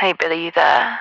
Hey Billy, you there?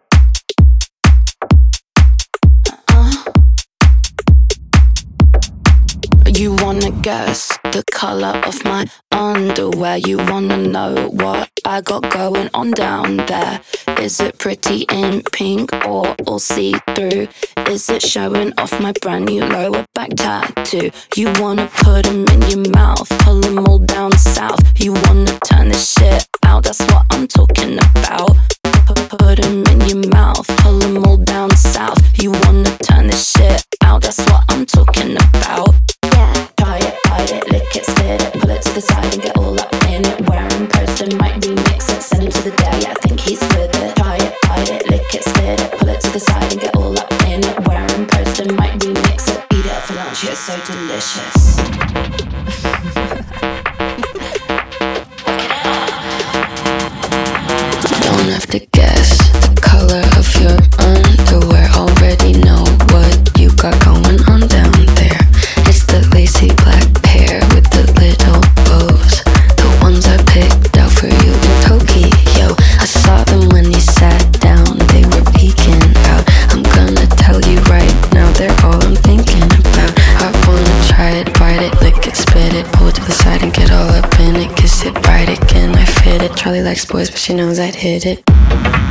You wanna guess the color of my underwear? You wanna know what I got going on down there? Is it pretty in pink or all see-through? Is it showing off my brand new lower back tattoo? You wanna put 'em in your mouth, pull 'em all down south. You wanna turn this shit out, that's what I'm talking about. Put 'em in your mouth, pull 'em all down south. You wanna turn this shit out, that's what I'm talking about. Try it, bite it, lick it, spit it, pull it to the side and get all up in it. Wear 'em, post 'em, might remix it, send him to the day, I think he's with it. Try it, bite it, lick it, spit it, pull it to the side and get all up in it. Wear 'em, post 'em, might remix it, eat it for lunch, it's so delicious. Don't have to guess the color of your underwear, already know what you got going on down there. It's the lacy black pair with the little bows, the ones I picked out for you in Tokyo. I saw them when you sat down, they were peeking out. I'm gonna tell you right now, they're all I'm thinking about. I wanna try it, bite it, lick it, spit it, pull it to the side and get all up in it. Kiss it, ride it, can I fit it? Charlie likes boys but she knows I'd hit it.